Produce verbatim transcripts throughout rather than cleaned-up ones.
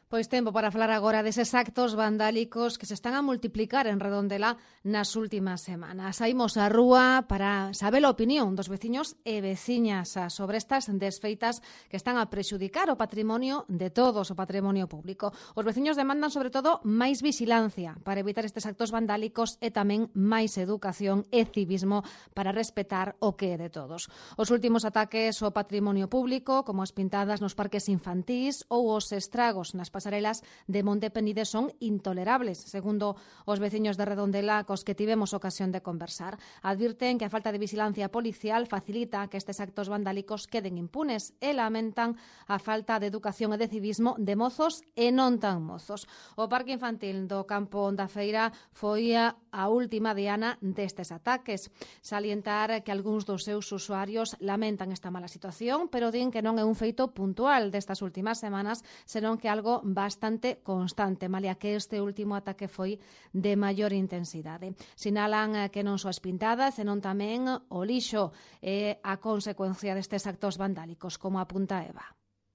Pois tempo para falar agora deses actos vandálicos que se están a multiplicar en Redondela nas últimas semanas. Saímos á rúa para saber a opinión dos veciños e veciñas sobre estas desfeitas que están a prexudicar o patrimonio de todos, o patrimonio público. Os veciños demandan, sobre todo, máis vixilancia para evitar estes actos vandálicos e tamén máis educación e civismo para respetar o que é de todos. Os últimos ataques ao patrimonio público, como as pintadas nos parques infantís ou os estragos nas pasarelas de Monte Penide son intolerables, segundo os veciños de Redondela cos que tivemos ocasión de conversar. Advirten que a falta de vigilancia policial facilita que estes actos vandálicos queden impunes e lamentan a falta de educación e de civismo de mozos e non tan mozos. O parque infantil do Campo da Feira foi a última diana destes ataques. Salientar que algúns dos seus usuarios lamentan esta mala situación, pero din que non é un feito puntual destas últimas semanas, senón que algo bastante constante, malia que este último ataque foi de maior intensidade. Sinalan que non só as pintadas, senón tamén o lixo é a consecuencia destes actos vandálicos, como apunta Eva.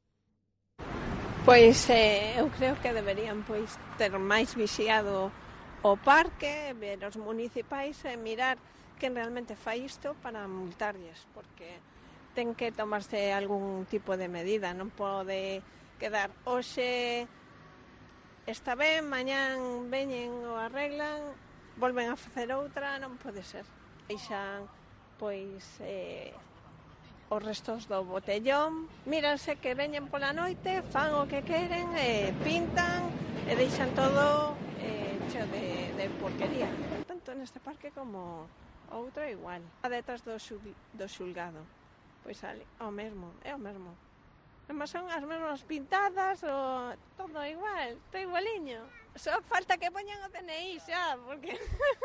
Pois eh, eu creo que deberían pois ter máis vixiado o parque, ver os municipais e mirar quen realmente fai isto para multarlles, porque ten que tomarse algún tipo de medida, non pode quedar hoxe está ben, mañán veñen o arreglan, volven a facer outra, non pode ser. Deixan, pois, eh, os restos do botellón, míranse que veñen pola noite, fan o que queren, eh, pintan e deixan todo eh, cheo de, de porquería. Tanto neste parque como outro igual. A detrás do, xul, do xulgado, pois ali, o mesmo, é o mesmo. Mas son as mesmas pintadas, o todo igual, todo igualiño. Só falta que poñan o D N I xa, porque...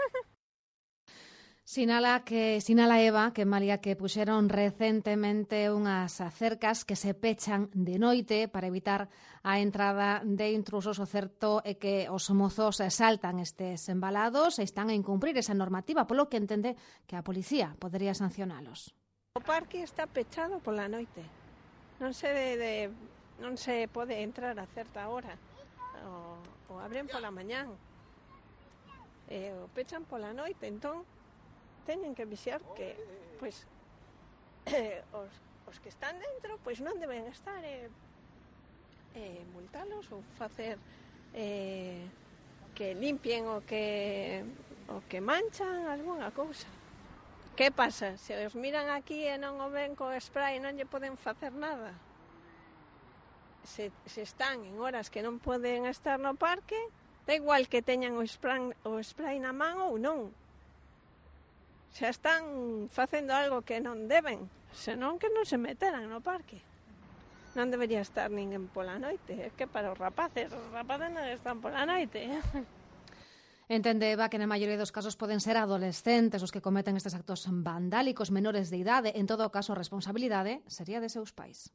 Sinala que sinala Eva que malia que puxeron recentemente unhas cercas que se pechan de noite para evitar a entrada de intrusos, o certo é que os mozos saltan estes embalados e están a incumprir esa normativa, polo que entende que a policía podería sancionalos. O parque está pechado pola noite. Non se de, de, non se pode entrar a certa hora. O, o abren pola mañán. E o pechan pola noite, entón teñen que vixiar que pois eh, os, os que están dentro pois non deben estar eh, eh, multalos ou facer eh, que limpien o que o que manchan algunha cousa. Que pasa? Se os miran aquí e non o ven co spray non lle poden facer nada. Se, se están en horas que non poden estar no parque, da igual que teñan o spray, o spray na man ou non. Xa están facendo algo que non deben, senón que non se meteran no parque. Non debería estar ninguén pola noite, é que para os rapaces, os rapaces non están pola noite. Entende Eva que na maioría dos casos poden ser adolescentes os que cometen estes actos vandálicos, menores de idade. En todo caso, a responsabilidade sería de seus pais.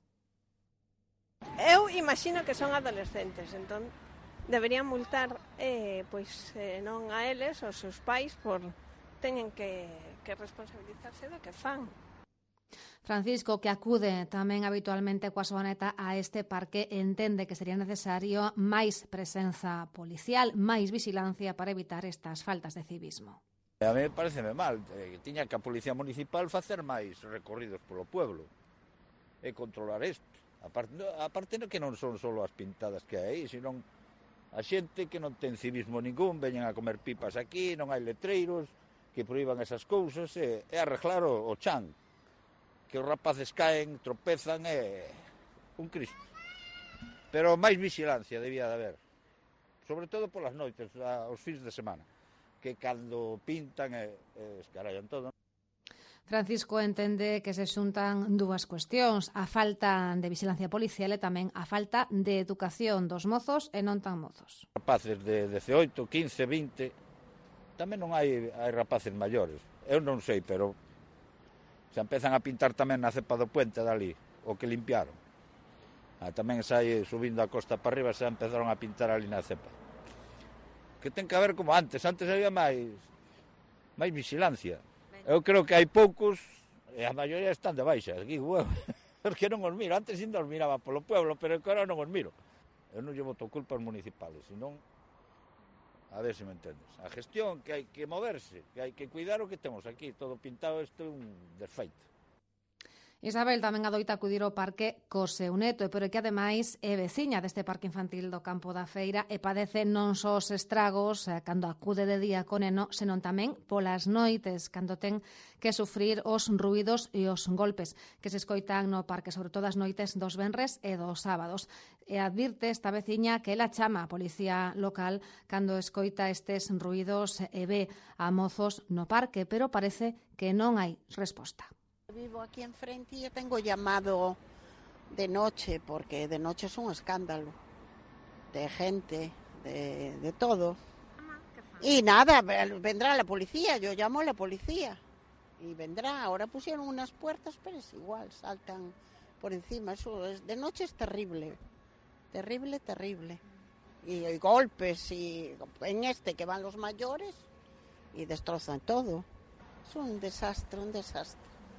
Eu imagino que son adolescentes, entón deberían multar eh, pois eh, non a eles, aos seus pais, por teñen que, que responsabilizarse do que fan. Francisco, que acude tamén habitualmente coa súa neta a este parque, entende que sería necesario máis presenza policial, máis vigilancia para evitar estas faltas de civismo. A mí pareceme mal, eh, tiña que a Policía Municipal facer máis recorridos polo pueblo e controlar isto. Aparte, aparte que non son só as pintadas que hai aí, senón a xente que non ten civismo ningún, veñen a comer pipas aquí, non hai letreiros que proíban esas cousas e, e arreglar o, o chan. Que os rapaces caen, tropezan, é un cristo. Pero máis vigilancia debía de haber, sobre todo polas noites, aos fins de semana, que cando pintan e, e escarallan todo. Francisco entende que se xuntan dúas cuestións, a falta de vigilancia policial e tamén a falta de educación dos mozos e non tan mozos. Rapaces de dezaoito, quince, vinte, tamén non hai, hai rapaces maiores, eu non sei, pero se empezan a pintar tamén na cepa do puente dali, o que limpiaron. Ah, tamén sai subindo a costa para arriba, se empezaron a pintar ali na cepa. Que ten que haber como antes, antes había máis máis vigilancia. Eu creo que hai poucos, e a maioría están de baixa, aquí, bueno, porque non os miro, antes ainda os miraba polo pueblo, pero agora non os miro. Eu non lle boto culpa aos municipales, senón, a ver se me entendes, a gestión, que hai que moverse, que hai que cuidar o que temos aquí, todo pintado, isto é un desfeito. Isabel tamén adoita acudir ao parque co seu neto, pero que ademais é veciña deste parque infantil do Campo da Feira e padece non só os estragos cando acude de día co neno, senón tamén polas noites, cando ten que sufrir os ruídos e os golpes que se escoitan no parque, sobre todo as noites dos venres e dos sábados. E advirte esta veciña que ela chama a policía local cando escoita estes ruídos e ve a mozos no parque, pero parece que non hai resposta. Vivo aquí enfrente y yo tengo llamado de noche, porque de noche es un escándalo, de gente, de, de todo. Y nada, vendrá la policía, yo llamo a la policía y vendrá. Ahora pusieron unas puertas, pero es igual, saltan por encima. Eso es, de noche es terrible, terrible, terrible. Y, y golpes, y en este que van los mayores y destrozan todo. Es un desastre, un desastre.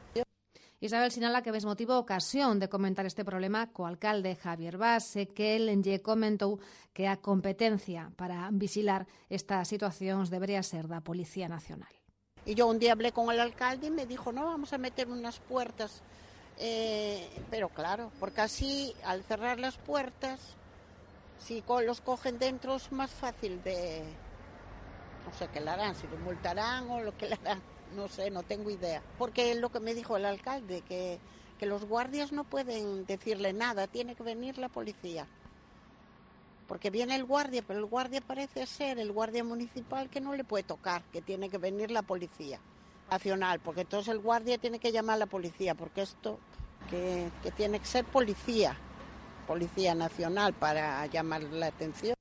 Isabel sinala que ves motivo ocasión de comentar este problema co alcalde Javier Base, que el lle comentou que a competencia para vigilar estas situacións debería ser da Policía Nacional. Y yo un día hablé con el alcalde y me dijo, no, vamos a meter unas puertas, eh, pero claro, porque así al cerrar las puertas, si los cogen dentro es más fácil de, no sé qué le harán, si lo multarán o lo que le harán. No sé, no tengo idea. Porque es lo que me dijo el alcalde, que, que los guardias no pueden decirle nada, tiene que venir la policía. Porque viene el guardia, pero el guardia parece ser el guardia municipal que no le puede tocar, que tiene que venir la policía nacional, porque entonces el guardia tiene que llamar a la policía, porque esto que, que tiene que ser policía, policía nacional para llamar la atención.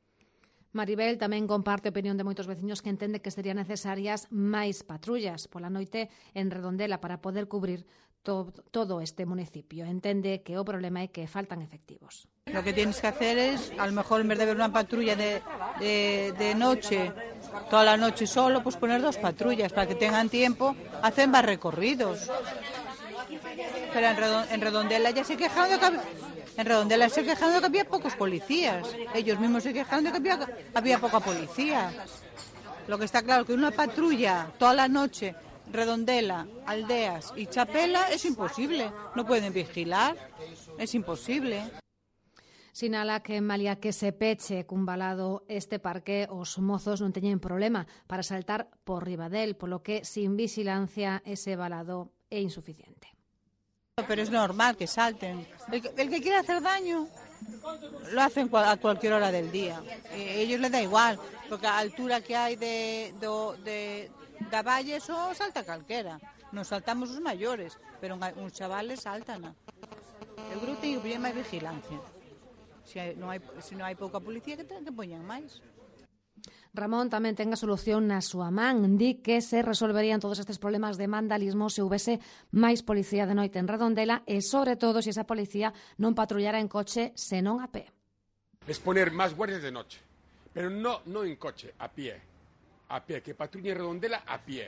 Maribel tamén comparte a opinión de moitos veciños que entende que serían necesarias máis patrullas pola noite en Redondela para poder cubrir to todo este municipio. Entende que o problema é que faltan efectivos. Lo que tienes que hacer es, a lo mejor en vez de ver una patrulla de, de, de noche, toda la noche solo, pues poner dos patrullas para que tengan tiempo, hacen más recorridos. Pero en Redondela ya se quejaron de que había, en Redondela se quejaron de que había pocos policías. Ellos mismos se quejaron de que había, había poca policía. Lo que está claro es que una patrulla toda la noche, Redondela, Aldeas y Chapela, es imposible. No pueden vigilar, es imposible. Sinala que malia que se peche cun valado este parque, os mozos non teñen problema para saltar por riba del, polo que sin vigilancia ese valado é insuficiente. Pero es normal que salten. El que, el que quiere hacer daño lo hacen a cualquier hora del día. A ellos les da igual, porque a altura que hay de, de, de, de valle, eso salta calquera. Nos saltamos os mayores, pero uns chavales saltan. Eu creo que ten que poñer máis vigilancia. Se non hai, se non hai pouca policía, que ten que poñer máis. Ramón tamén ten a solución na súa man. Di que se resolverían todos estes problemas de vandalismo se houvese máis policía de noite en Redondela e, sobre todo, se esa policía non patrullara en coche, senón a pé. Es poner máis guardias de noche, pero no, no en coche, a pie. A pie, que patrullen Redondela a pie.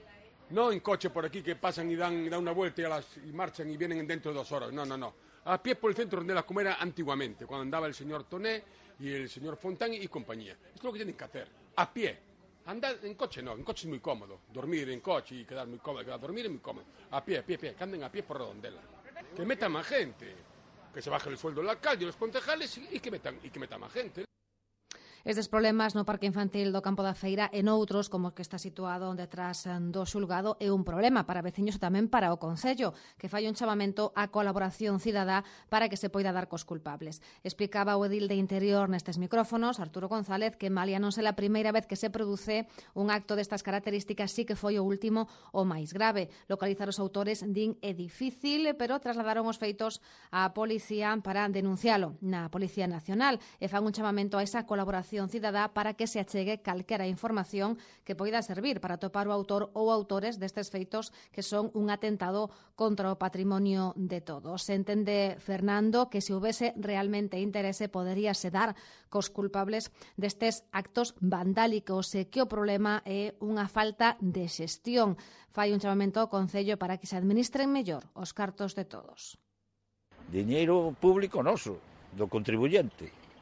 No en coche por aquí que pasan y dan, dan una vuelta y, a las, y marchan y vienen dentro de dos horas. No, no, no. A pie por el centro de Redondela, como era antiguamente, cuando andaba el señor Toné y el señor Fontán y compañía. Esto es lo que tienen que hacer, a pie. Andar en coche no, en coche es muy cómodo. Dormir en coche y quedar muy cómodo, quedar dormir es muy cómodo. A pie, a pie, a pie, que anden a pie por Redondela. Que metan más gente, que se baje el sueldo del alcalde y los concejales y que metan, y que metan más gente. Estes problemas no Parque Infantil do Campo da Feira e noutros, como que está situado detrás do xulgado, é un problema para veciños e tamén para o Concello, que fai un chamamento á colaboración cidadá para que se poida dar cos culpables. Explicaba o edil de Interior nestes micrófonos, Arturo González, que malia non ser a primeira vez que se produce un acto destas características, sí que foi o último o máis grave. Localizar os autores din é difícil, pero trasladaron os feitos á policía para denuncialo na Policía Nacional e fan un chamamento a esa colaboración cidadá para que se achegue calquera información que poida servir para topar o autor ou autores destes feitos que son un atentado contra o patrimonio de todos. Se entende, Fernando, que se houvese realmente interese poderíase dar cos culpables destes actos vandálicos e que o problema é unha falta de xestión. Fai un chamamento ao Concello para que se administren mellor os cartos de todos. Diñeiro público noso, do contribuyente.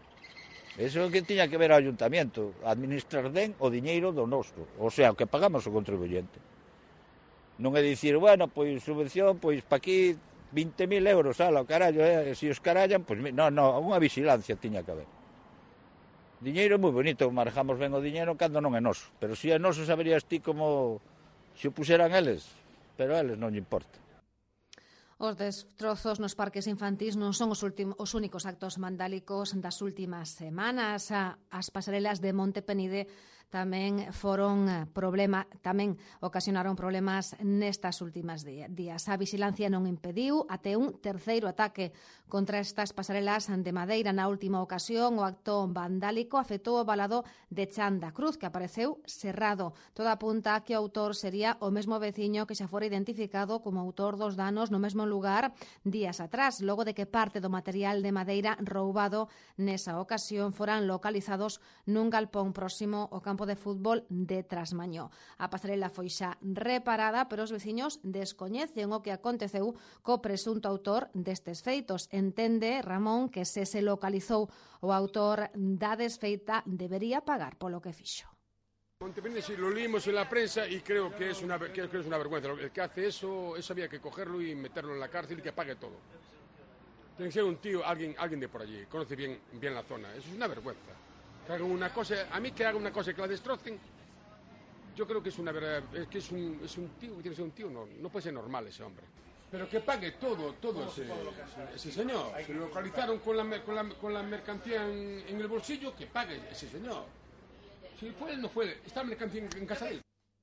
Eso é o que tiña que ver o ayuntamiento, administrar ben o diñeiro do noso, o sea, o que pagamos o contribuyente. Non é dicir, bueno, pois subvención, pois pa aquí vinte mil euros, ala, o carallo, eh, se os carallan, pois non, non, unha vigilancia tiña que haber. Diñeiro é moi bonito, manejamos ben o diñeiro cando non é noso, pero se é noso saberías ti como se o puseran eles, pero a eles non lle importa. Os destrozos nos parques infantís non son os, últimos, os únicos actos vandálicos das últimas semanas. As pasarelas de Monte Penide tamén foron problema, tamén ocasionaron problemas nestas últimas días. A vigilancia non impediu até un terceiro ataque contra estas pasarelas de madeira. Na última ocasión, o acto vandálico afectou o valado de Chan da Cruz, que apareceu cerrado. Todo apunta a que o autor sería o mesmo veciño que xa fora identificado como autor dos danos no mesmo lugar días atrás, logo de que parte do material de madeira roubado nesa ocasión foran localizados nun galpón próximo ao campo de fútbol de Trasmañó. A pasarela foi xa reparada, pero os veciños descoñecen o que aconteceu co presunto autor destes feitos. Entende Ramón que se se localizou o autor da desfeita debería pagar polo que fixo. Montepenide sí, lo leímos en la prensa y creo que es una, creo que es una vergüenza. El que hace eso, eso había que cogerlo y meterlo en la cárcel y que pague todo. Tiene que ser un tío, alguien, alguien de por allí, conoce bien, bien la zona. Eso es una vergüenza. Que hagan una cosa, a mí que hagan una cosa y que la destrocen, yo creo que es una verdad, es que es un, es un tío, que tiene que ser un tío, no, no puede ser normal ese hombre. Pero que pague todo, todo ese, ese señor. Se lo localizaron con la, con la, con la mercancía en, en el bolsillo, que pague ese señor. Si fue él, no fue él. Está la mercancía en, en casa de él.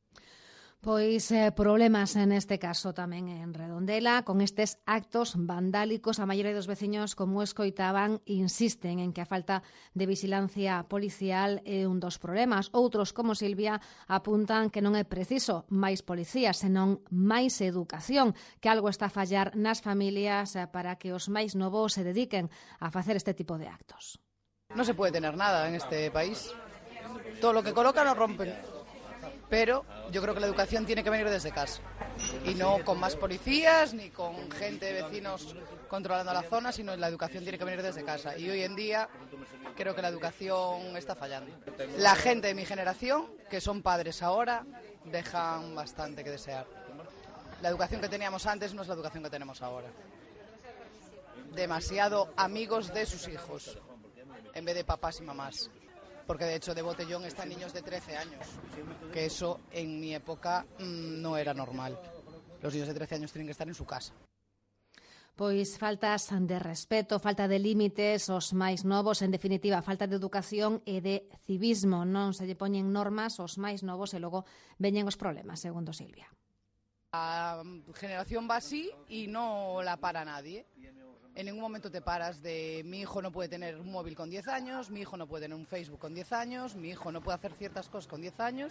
Pois eh, problemas neste caso tamén en Redondela con estes actos vandálicos. A maioría dos veciños, como escoitaban, insisten en que a falta de vigilancia policial é un dos problemas. Outros, como Silvia, apuntan que non é preciso máis policías, senón máis educación, que algo está a fallar nas familias para que os máis novos se dediquen a facer este tipo de actos. No se puede tener nada en este país. Todo lo que colocan lo rompen. Pero yo creo que la educación tiene que venir desde casa y no con más policías ni con gente, vecinos controlando la zona, sino la educación tiene que venir desde casa. Y hoy en día creo que la educación está fallando. La gente de mi generación, que son padres ahora, dejan bastante que desear. La educación que teníamos antes no es la educación que tenemos ahora. Demasiado amigos de sus hijos en vez de papás y mamás. Porque de hecho de botellón están niños de trece años, que eso en mi época mmm, no era normal. Los niños de trece años tienen que estar en su casa. Pois faltas de respeto, falta de límites os máis novos, en definitiva, falta de educación e de civismo. Non se lle poñen normas os máis novos e logo veñen os problemas, segundo Silvia. La generación va así y no la para nadie. En ningún momento te paras de mi hijo no puede tener un móvil con diez años, mi hijo no puede tener un Facebook con diez años, mi hijo no puede hacer ciertas cosas con diez años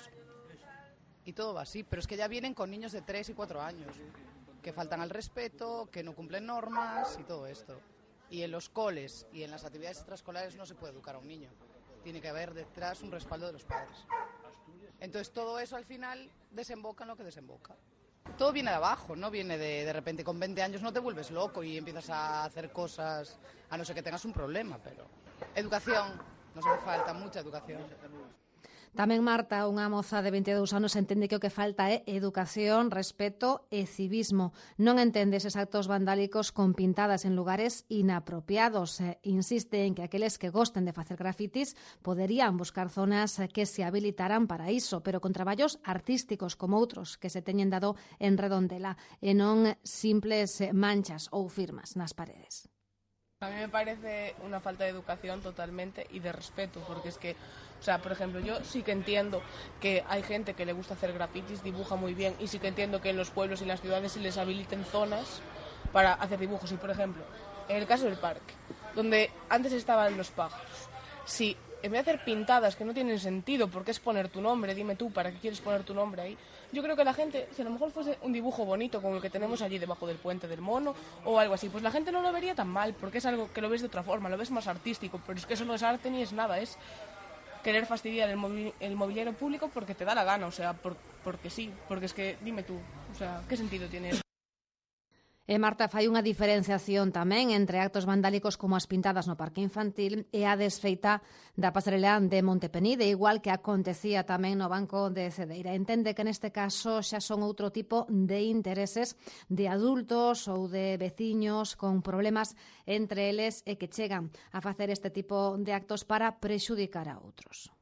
y todo va así. Pero es que ya vienen con niños de tres y cuatro años, que faltan al respeto, que no cumplen normas y todo esto. Y en los coles y en las actividades extraescolares no se puede educar a un niño. Tiene que haber detrás un respaldo de los padres. Entonces todo eso al final desemboca en lo que desemboca. Todo viene de abajo, no viene de, de repente con veinte años no te vuelves loco y empiezas a hacer cosas, a no ser que tengas un problema, pero educación, nos hace falta mucha educación. Tamén Marta, unha moza de veintidós anos, entende que o que falta é educación, respeto e civismo. Non entende eses actos vandálicos con pintadas en lugares inapropiados. Insiste en que aqueles que gosten de facer grafitis poderían buscar zonas que se habilitaran para iso, pero con traballos artísticos como outros que se teñen dado en Redondela e non simples manchas ou firmas nas paredes. A mí me parece una falta de educación totalmente y de respeto, porque es que, o sea, por ejemplo, yo sí que entiendo que hay gente que le gusta hacer grafitis, dibuja muy bien, y sí que entiendo que en los pueblos y en las ciudades se les habiliten zonas para hacer dibujos. Y, por ejemplo, en el caso del parque, donde antes estaban los pájaros, si en vez de hacer pintadas que no tienen sentido, porque es poner tu nombre, dime tú, ¿para qué quieres poner tu nombre ahí? Yo creo que la gente, si a lo mejor fuese un dibujo bonito como el que tenemos allí debajo del puente del mono o algo así, pues la gente no lo vería tan mal, porque es algo que lo ves de otra forma, lo ves más artístico, pero es que eso no es arte ni es nada, es querer fastidiar el, movi el mobiliario público porque te da la gana, o sea, por, porque sí, porque es que, dime tú, o sea, ¿qué sentido tiene eso? E Marta, fai unha diferenciación tamén entre actos vandálicos como as pintadas no parque infantil e a desfeita da pasarela de Montepenide, igual que acontecía tamén no Banco de Cedeira. Entende que neste caso xa son outro tipo de intereses de adultos ou de veciños con problemas entre eles e que chegan a facer este tipo de actos para prexudicar a outros.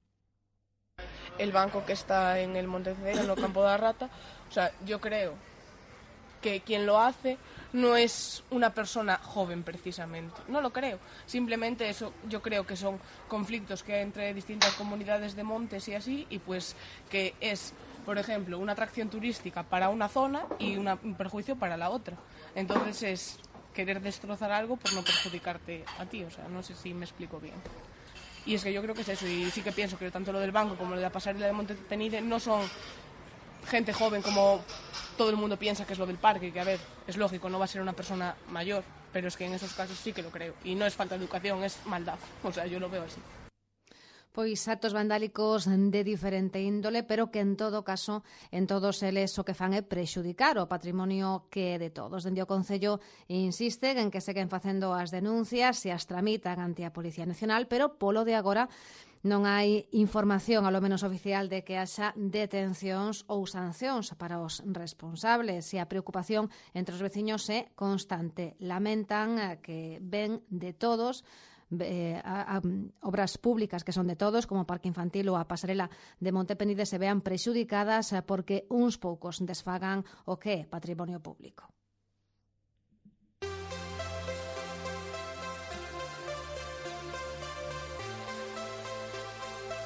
El banco que está en el Monte Cedeira, no Campo da Rata, o sea, yo creo que quien lo hace no es una persona joven precisamente, no lo creo, simplemente eso yo creo que son conflictos que hay entre distintas comunidades de montes y así, y pues que es, por ejemplo, una atracción turística para una zona y una, un perjuicio para la otra, entonces es querer destrozar algo por no perjudicarte a ti, o sea, no sé si me explico bien. Y es que yo creo que es eso, y sí que pienso que tanto lo del banco como lo de la pasarela de Montepenide no son gente joven como todo el mundo piensa que es lo del parque, que a ver, es lógico, no va a ser una persona mayor, pero es que en esos casos sí que lo creo, y no es falta de educación, es maldad, o sea, yo lo veo así. Pois actos vandálicos de diferente índole, pero que en todo caso, en todos eles o que fan é prexudicar o patrimonio que é de todos. Dende o Concello insisten en que seguen facendo as denuncias e as tramitan ante a Policía Nacional, pero polo de agora non hai información, ao menos oficial, de que haxa detencións ou sancións para os responsables, e a preocupación entre os veciños é constante. Lamentan que ven de todos Eh, a, a, obras públicas que son de todos, como o parque infantil ou a pasarela de Montepenide, se vean prexudicadas porque uns poucos desfagan o que é patrimonio público.